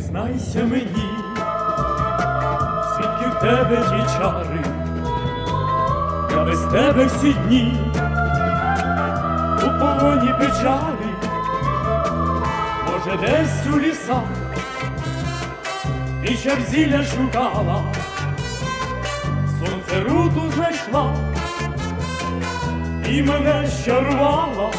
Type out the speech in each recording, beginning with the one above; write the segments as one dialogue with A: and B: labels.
A: Признайся мені, звідки в тебе ті чари, я без тебе всі дні у полоні печалі, може, десь у лісах і зілля шукала, сонце руту знайшла і мене щарувала.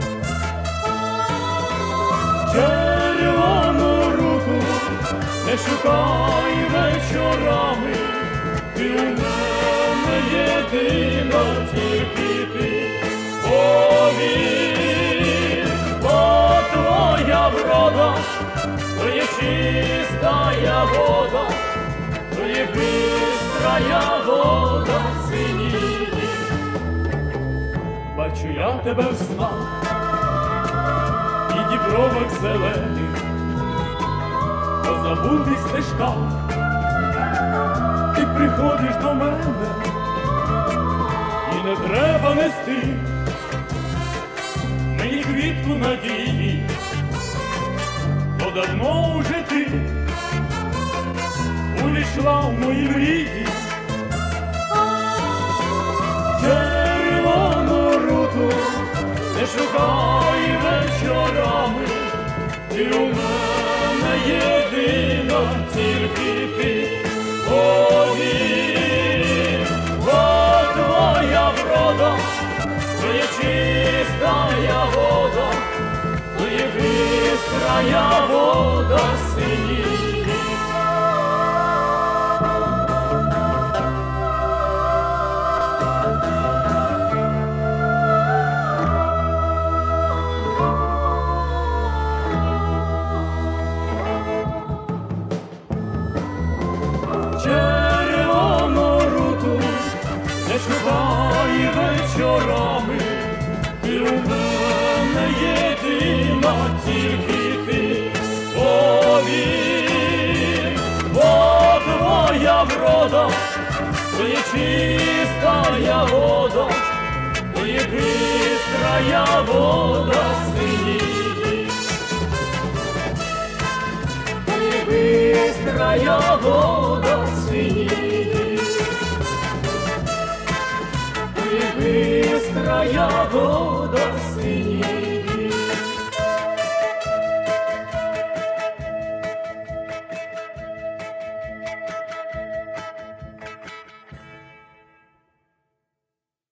A: Червону руту не шукай вечорами, ти у мене єдина, тільки ти. Повір, бо твоя врода, то є чистая вода, то є бистрая вода синіє. Бачу я тебе в снах і дібровах зелених, по забутих стежках ти приходиш до мене, і не треба нести мені квітку надії, бо давно уже ти увійшла в мої мрії. Червону руту не шукай вечорами, ти у мене єдина, тільки ти. Повір, бо твоя врода, то є чистая вода, то є бистрая вода синіє. Червону руту не шукай вечорами, ти у мене єдина, тільки ти. Повір, бо твоя врода, то є чистая вода, то є бистрая вода синіє. Бистрая вода синіє, бистрая вода